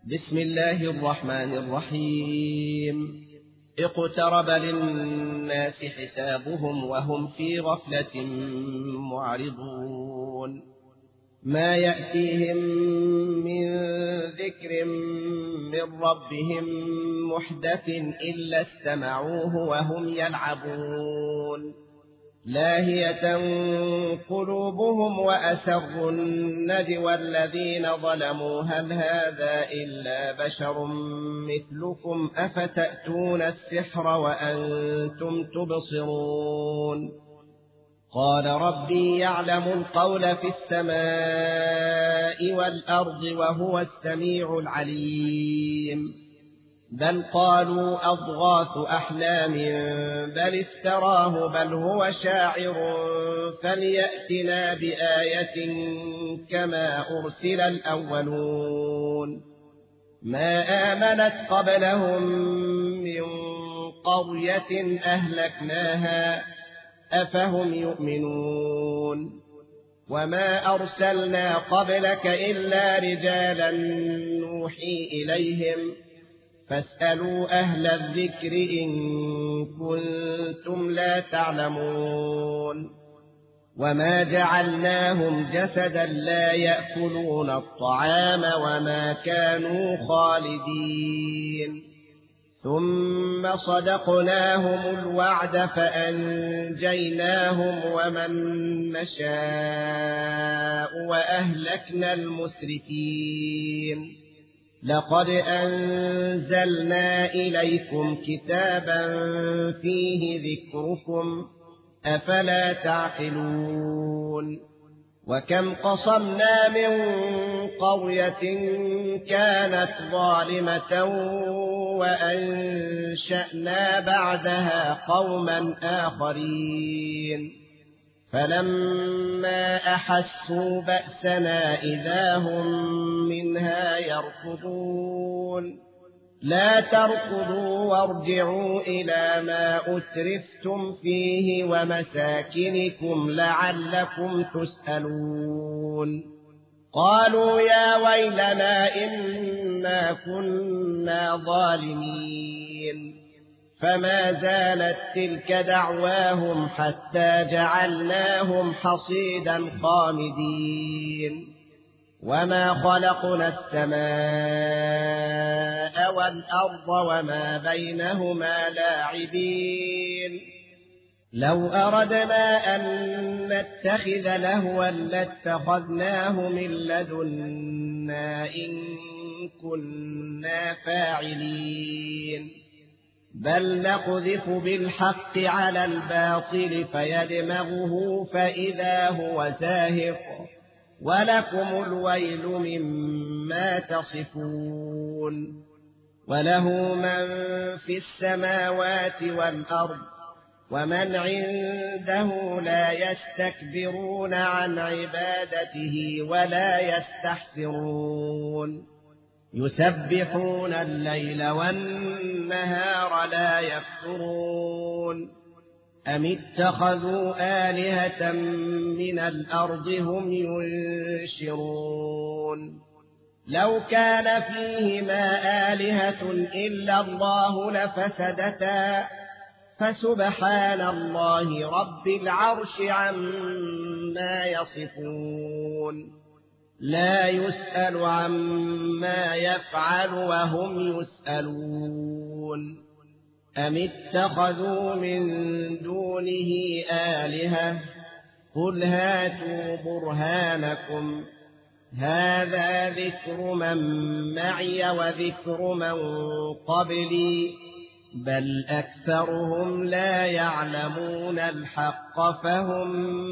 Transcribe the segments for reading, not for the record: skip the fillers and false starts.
بسم الله الرحمن الرحيم. اقترب للناس حسابهم وهم في غفلة معرضون. ما يأتيهم من ذكر من ربهم محدث إلا استمعوه وهم يلعبون. لاهية قلوبهم وأسروا النجوى الذين ظلموا هل هذا إلا بشر مثلكم أفتأتون السحر وأنتم تبصرون. قال ربي يعلم القول في السماء والأرض وهو السميع العليم. بل قالوا أضغاث أحلام بل افتراه بل هو شاعر فليأتنا بآية كما أرسل الأولون. ما آمنت قبلهم من قرية أهلكناها أفهم يؤمنون. وما أرسلنا قبلك إلا رجالا نوحي إليهم فاسألوا أهل الذكر إن كنتم لا تعلمون. وما جعلناهم جسدا لا يأكلون الطعام وما كانوا خالدين. ثم صدقناهم الوعد فأنجيناهم ومن نشاء وأهلكنا المسرفين. لقد أنزلنا إليكم كتابا فيه ذكركم أفلا تعقلون. وكم قصمنا من قرية كانت ظالمة وأنشأنا بعدها قوما آخرين فلما أحسوا بأسنا إذا هم منها يركضون. لا تركضوا وارجعوا إلى ما أترفتم فيه ومساكنكم لعلكم تسألون. قالوا يا ويلنا إنا كنا ظالمين. فما زالت تلك دعواهم حتى جعلناهم حصيدا خامدين. وما خلقنا السماء والأرض وما بينهما لاعبين. لو أردنا أن نتخذ لهوا لاتخذناه من لدنا إن كنا فاعلين. بل نقذف بالحق على الباطل فيدمغه فإذا هو زاهق ولكم الويل مما تصفون. وله من في السماوات والأرض ومن عنده لا يستكبرون عن عبادته ولا يستحسرون. يسبحون الليل والنهار لا يفترون. أم اتخذوا آلهة من الأرض هم ينشرون. لو كان فيهما آلهة إلا الله لفسدتا فسبحان الله رب العرش عما يصفون. لا يسأل عما يفعل وهم يسألون. أم اتخذوا من دونه آلهة قل هاتوا برهانكم هذا ذكر من معي وذكر من قبلي بل أكثرهم لا يعلمون الحق فهم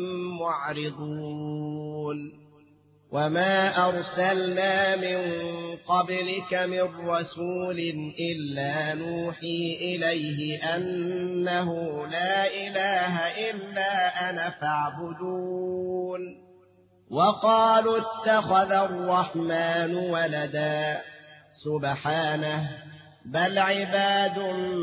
معرضون. وما أرسلنا من قبلك من رسول إلا نوحي إليه أنه لا إله إلا أنا فاعبدون. وقالوا اتخذ الرحمن ولدا سبحانه بل عباد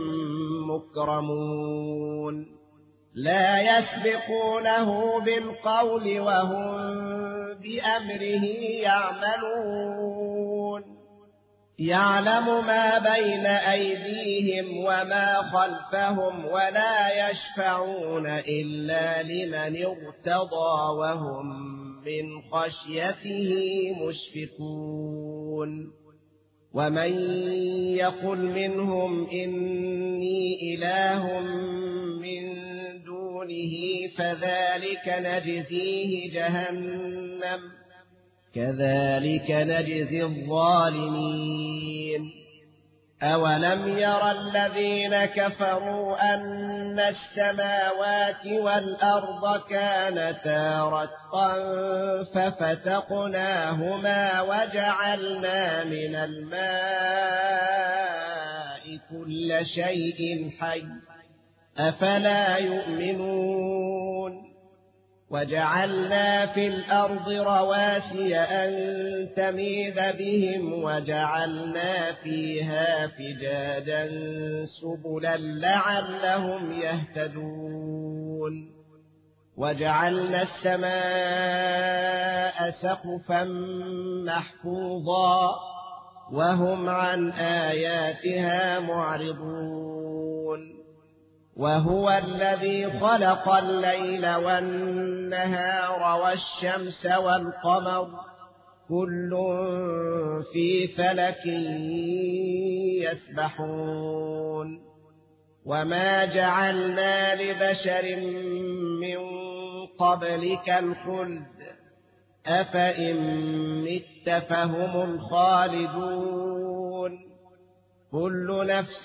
مكرمون لا يسبقونه بالقول وهم بأمره يعملون. يعلم ما بين أيديهم وما خلفهم ولا يشفعون إلا لمن ارتضى وهم من خشيته مشفقون ومن يقل منهم إني إله من دونه فذلك نجزيه جهنم كذلك نجزي الظالمين أولم ير الذين كفروا أن السماوات والأرض كانتا رتقا ففتقناهما وجعلنا من الماء كل شيء حي أفلا يؤمنون وجعلنا في الأرض رواسي أن تميد بهم وجعلنا فيها فجاجا سبلا لعلهم يهتدون وجعلنا السماء سقفا محفوظا وهم عن آياتها معرضون وهو الذي خلق الليل والنهار والشمس والقمر كل في فلك يسبحون وما جعلنا لبشر من قبلك الخلد أفإن مت فهم الخالدون كل نفس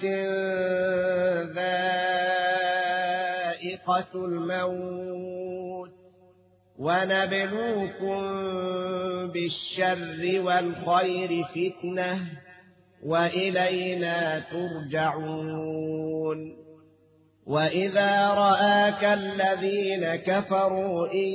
ذائقة الموت ونبلوكم بالشر والخير فتنة وإلينا ترجعون وإذا رآك الذين كفروا إن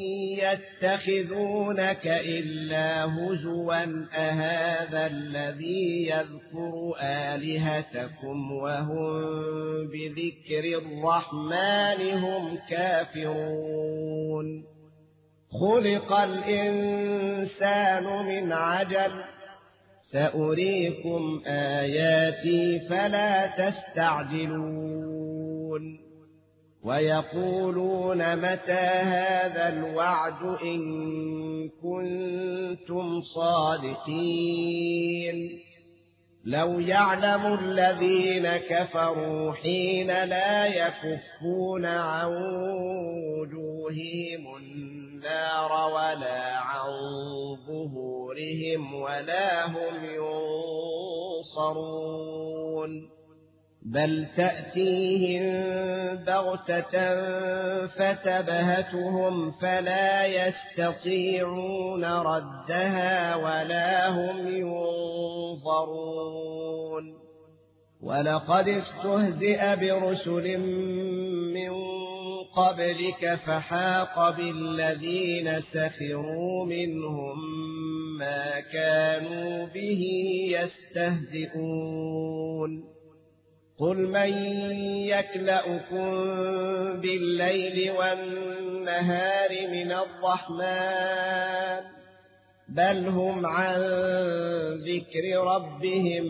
يتخذونك إلا هزوا أهذا الذي يذكر آلهتكم وهم بذكر الرحمن هم كافرون خلق الإنسان من عجل سأريكم آياتي فلا تستعجلون ويقولون متى هذا الوعد إن كنتم صادقين لو يعلم الذين كفروا حين لا يكفون عن وجوههم النار ولا عن ظهورهم ولا هم ينصرون بل تأتيهم بغتة فتبهتهم فلا يستطيعون ردها ولا هم ينظرون ولقد استهزئ برسل من قبلك فحاق بالذين سخروا منهم ما كانوا به يستهزئون قل من يكلؤكم بالليل والنهار من الرحمن بل هم عن ذكر ربهم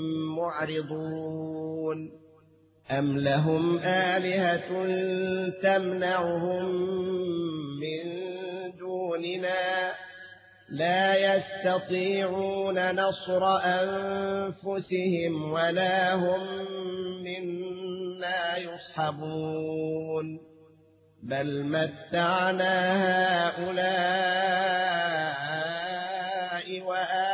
معرضون أم لهم آلهة تمنعهم من دوننا لا يستطيعون نصر أنفسهم ولا هم منا يصحبون بل متعنا هؤلاء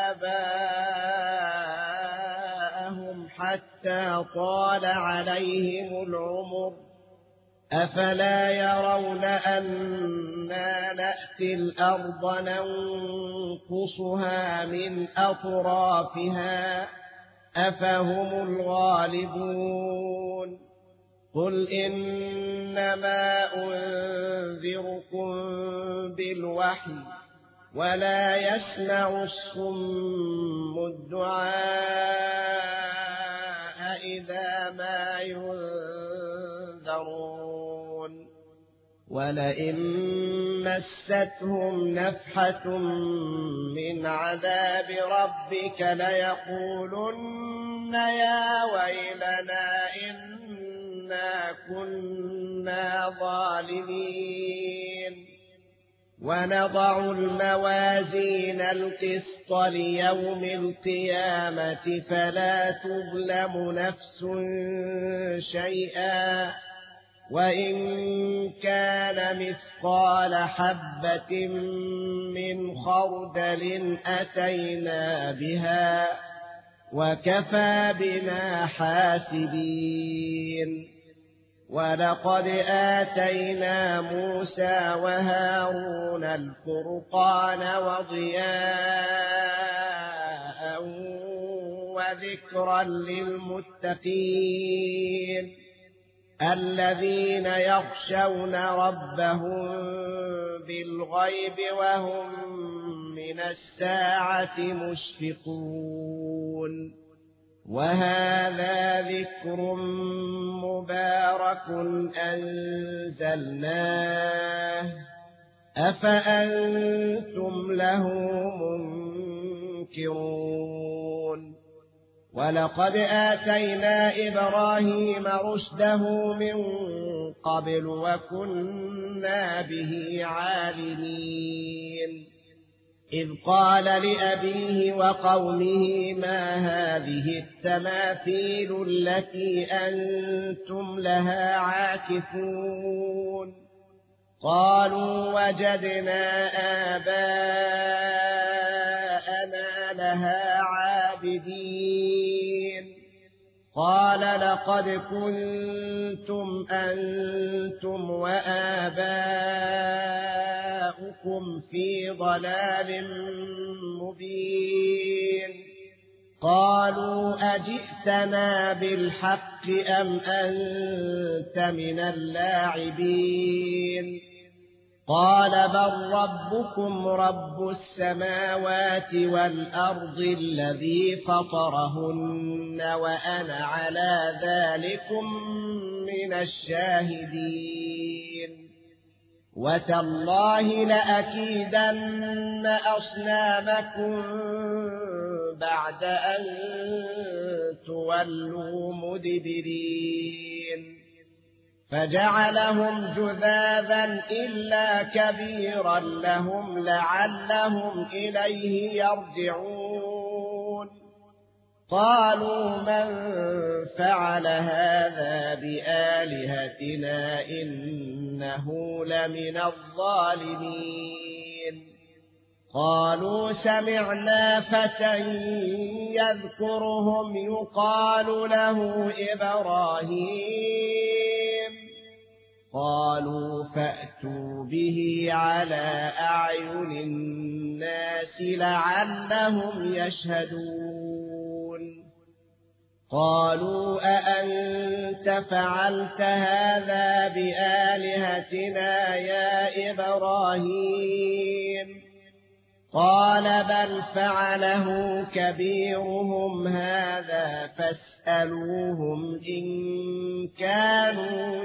وآباءهم حتى طال عليهم العمر أفلا يرون أنا نأتي الأرض ننقصها من أطرافها أفهم الغالبون قل إنما أنذركم بالوحي ولا يسمع الصم الدعاء إذا ما ينذرون ولئن مستهم نفحة من عذاب ربك ليقولن يا ويلنا إنا كنا ظالمين ونضع الموازين القسط ليوم القيامة فلا تظلم نفس شيئا وإن كان مثقال حبة من خردل أتينا بها وكفى بنا حاسبين ولقد آتينا موسى وهارون الفرقان وضياء وذكرا للمتقين الذين يخشون ربهم بالغيب وهم من الساعة مشفقون وهذا ذكر مبارك أنزلناه أفأنتم له منكرون ولقد آتينا إبراهيم رشده من قبل وكنا به عالمين إذ قال لأبيه وقومه ما هذه التماثيل التي أنتم لها عاكفون قالوا وجدنا آباءنا لها عابدين قال لقد كنتم أنتم وآباؤكم في ضلال مبين قالوا أجئتنا بالحق أم أنت من اللاعبين قال بل ربكم رب السماوات والأرض الذي فطرهن وأنا على ذلكم من الشاهدين وتالله لأكيدن أصنامكم بعد أن تولوا مدبرين فجعلهم جذاذا إلا كبيرا لهم لعلهم إليه يرجعون قالوا من فعل هذا بآلهتنا إنه لمن الظالمين قالوا سمعنا فتى يذكرهم يقال له إبراهيم قالوا فأتوا به على أعين الناس لعلهم يشهدون قالوا أأنت فعلت هذا بآلهتنا يا إبراهيم قال بل فعله كبيرهم هذا فاسألوهم إن كانوا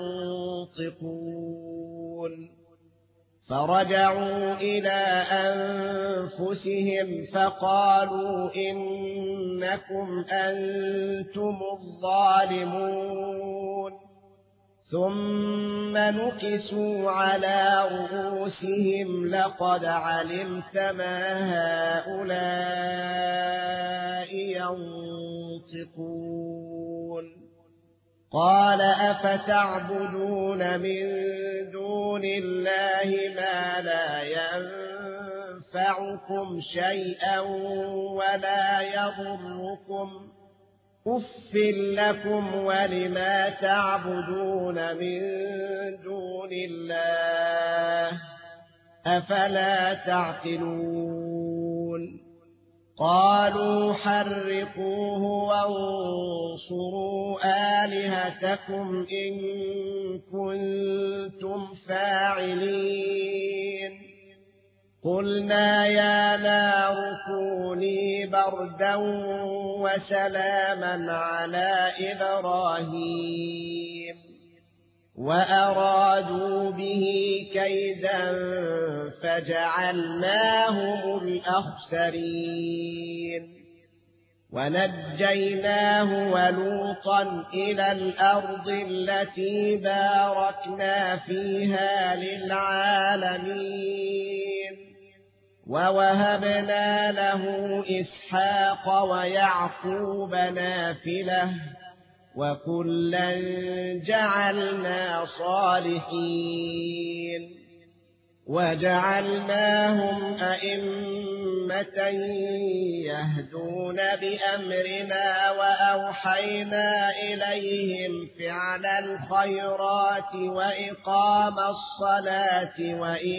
ينطقون فرجعوا إلى أنفسهم فقالوا إنكم أنتم الظالمون ثم نكسوا على رؤوسهم لقد علمت ما هؤلاء ينطقون قال أفتعبدون من دون الله ما لا ينفعكم شيئا ولا يضركم أف لكم ولما تعبدون من دون الله أفلا تعقلون قالوا حرقوه وانصروا آلهتكم إن كنتم فاعلين قلنا يا نار كوني بردا وسلاما على إبراهيم وأرادوا به كيدا فجعلناهم الأخسرين ونجيناه ولوطا إلى الأرض التي باركنا فيها للعالمين ووهبنا له إسحاق ويعقوب نافلة وكلا جعلنا صالحين وجعلناهم أئمة يهدون بأمرنا وأوحينا إليهم فعل الخيرات وإقام الصلاة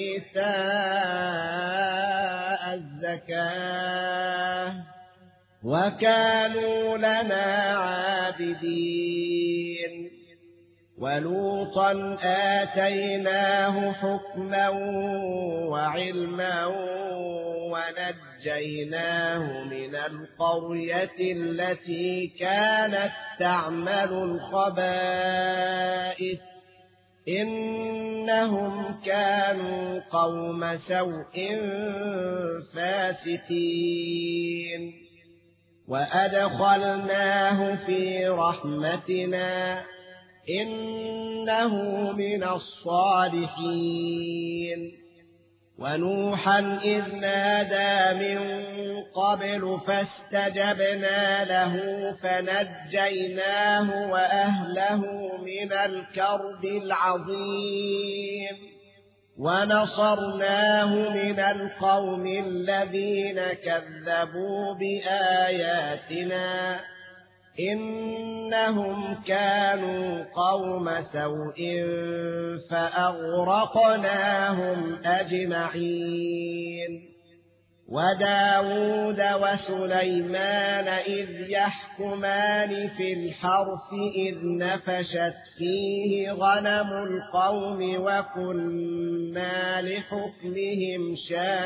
وإيتاء الزكاة وكانوا لنا عابدين ولوطا آتيناه حكما وعلما ونجيناه من القرية التي كانت تعمل الخبائث إنهم كانوا قوم سوء فاسقين وأدخلناه في رحمتنا إنه من الصالحين ونوحا إذ نادى من قبل فاستجبنا له فنجيناه وأهله من الكرب العظيم ونصرناه من القوم الذين كذبوا بآياتنا إنهم كانوا قوم سوء فأغرقناهم أجمعين وداود وسليمان إذ يحكمان في الحرث إذ نفشت فيه غنم القوم وكنا لحكمهم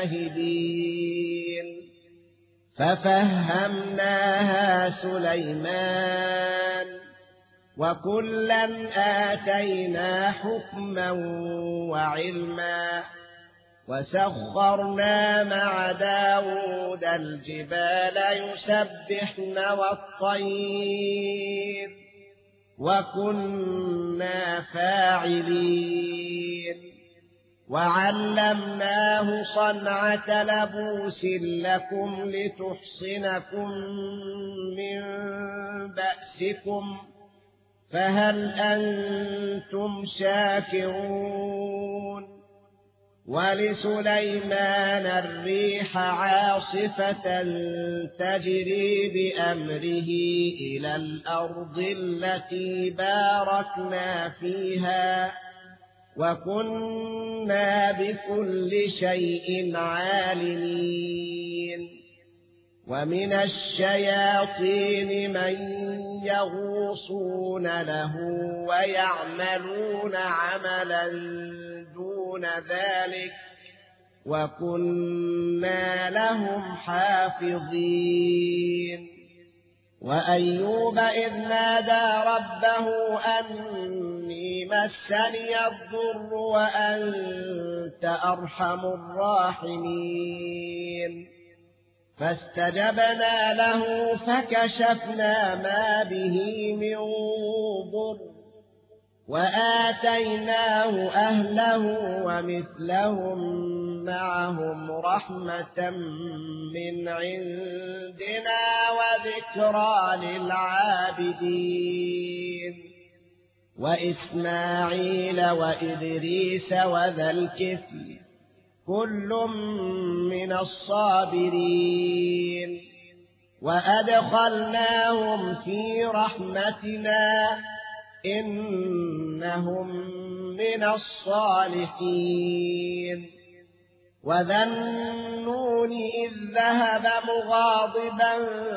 شاهدين ففهمناها سليمان وكلا آتينا حكما وعلما وسخرنا مع داود الجبال يسبحن والطير وكنا فاعلين وعلمناه صنعة لبوس لكم لتحصنكم من بأسكم فهل أنتم شاكرون ولسليمان الريح عاصفة تجري بأمره إلى الأرض التي باركنا فيها وكنا بكل شيء عالمين ومن الشياطين من يغوصون له ويعملون عملا دون ذلك وكنا لهم حافظين وأيوب إذ نادى ربه أني مسني الضر وأنت أرحم الراحمين فاستجبنا له فكشفنا ما به من ضر وآتيناه أهله ومثلهم معهم رحمة من عندنا وذكرى للعابدين وإسماعيل وإدريس وذا الكفل كل من الصابرين وأدخلناهم في رحمتنا إنهم من الصالحين وذا النون إذ ذهب مغاضبا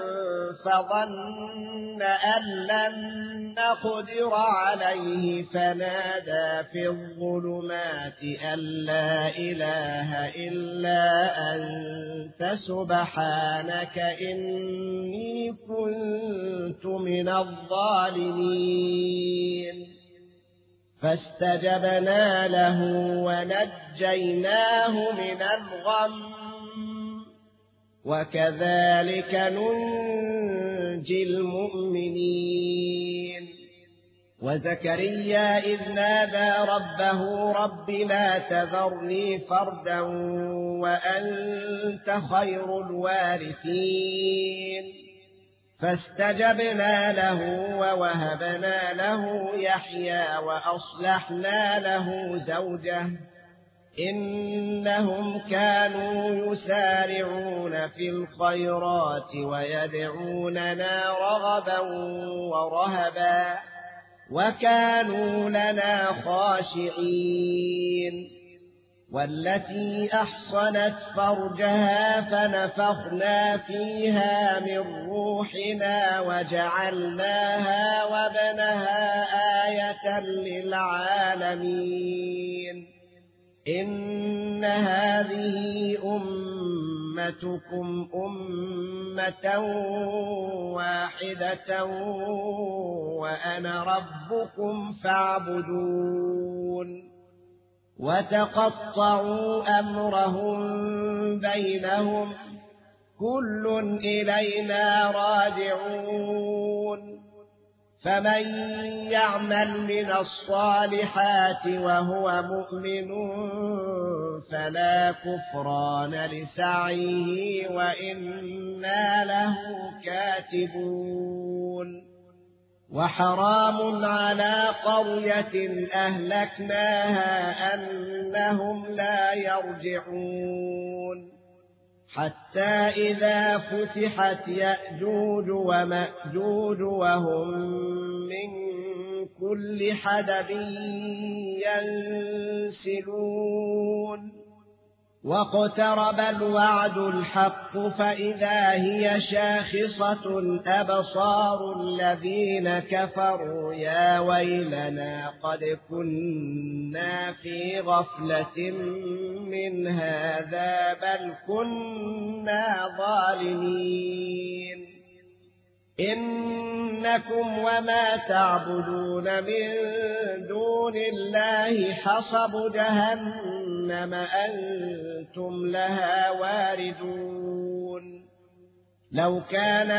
فظن أن لن نقدر عليه فنادى في الظلمات أن لا إله إلا أنت سبحانك إني كنت من الظالمين فاستجبنا له ونجيناه من الغم وكذلك ننجي المؤمنين وزكريا إذ نادى ربه رب لا تذرني فردا وأنت خير الوارثين فاستجبنا له ووهبنا له يحيى وأصلحنا له زوجه إنهم كانوا يسارعون في الخيرات ويدعوننا رغبا ورهبا وكانوا لنا خاشعين والتي أحصنت فرجها فنفخنا فيها من روحنا وجعلناها وابنها آية للعالمين إن هذه أمتكم أمة واحدة وأنا ربكم فاعبدون وتقطعوا أمرهم بينهم كل إلينا راجعون فمن يعمل من الصالحات وهو مؤمن فلا كفران لسعيه وإنا له كاتبون وحرام على قرية أهلكناها أنهم لا يرجعون حتى إذا فتحت يأجوج ومأجوج وهم من كل حدب ينسلون واقترب الوعد الحق فإذا هي شاخصة أبصار الذين كفروا يا ويلنا قد كنا في غفلة من هذا بل كنا ظالمين إنكم وما تعبدون من دون الله حصب جهنم أنتم لها واردون لو كان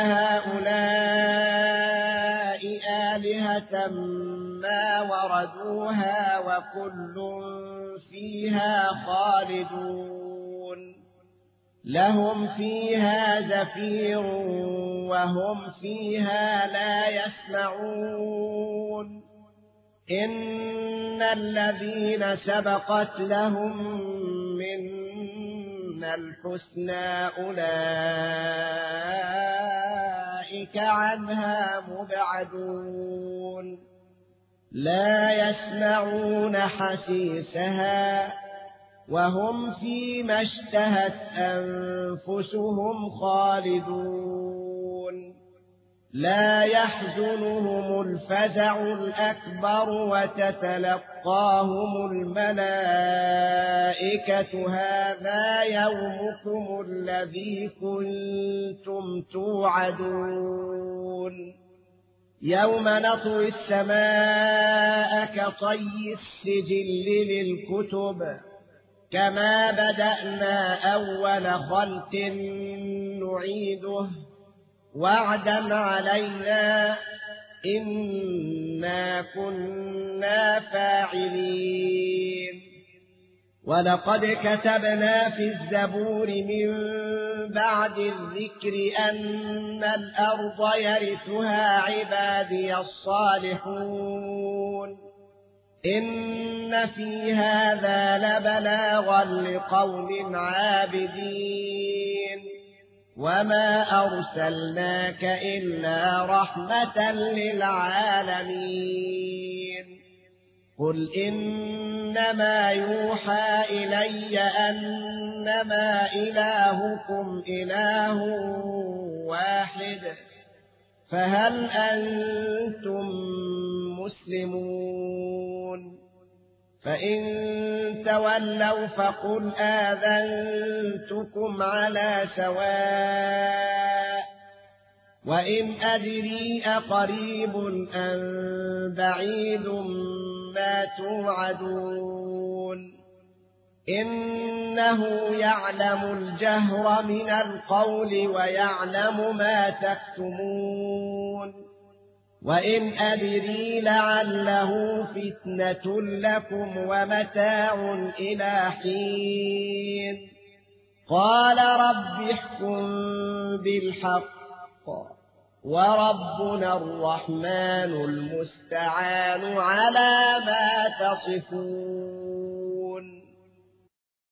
هؤلاء آلهة ما وردوها وكل فيها خالدون لهم فيها زفير وهم فيها لا يسمعون إن الذين سبقت لهم منا الحسنى أولئك عنها مبعدون لا يسمعون حسيسها وهم فيما اشتهت أنفسهم خالدون لا يحزنهم الفزع الأكبر وتتلقاهم الملائكة هذا يومكم الذي كنتم توعدون يوم نطوي السماء كطي السجل للكتب كما بدأنا أول خلق نعيده وعدا علينا إنا كنا فاعلين ولقد كتبنا في الزبور من بعد الذكر أن الأرض يرثها عبادي الصالحون إن في هذا لبلاغا لقوم عابدين وما أرسلناك إلا رحمة للعالمين قل إنما يوحى إلي أنما إلهكم إله واحد فهل أنتم مسلمون فإن تولوا فقل آذنتكم على سواء وإن أدري أقريب أم بعيد ما توعدون إنه يعلم الجهر من القول ويعلم ما تكتمون وإن أدري لعله فتنة لكم ومتاع إلى حين قال رب احكم بالحق وربنا الرحمن المستعان على ما تصفون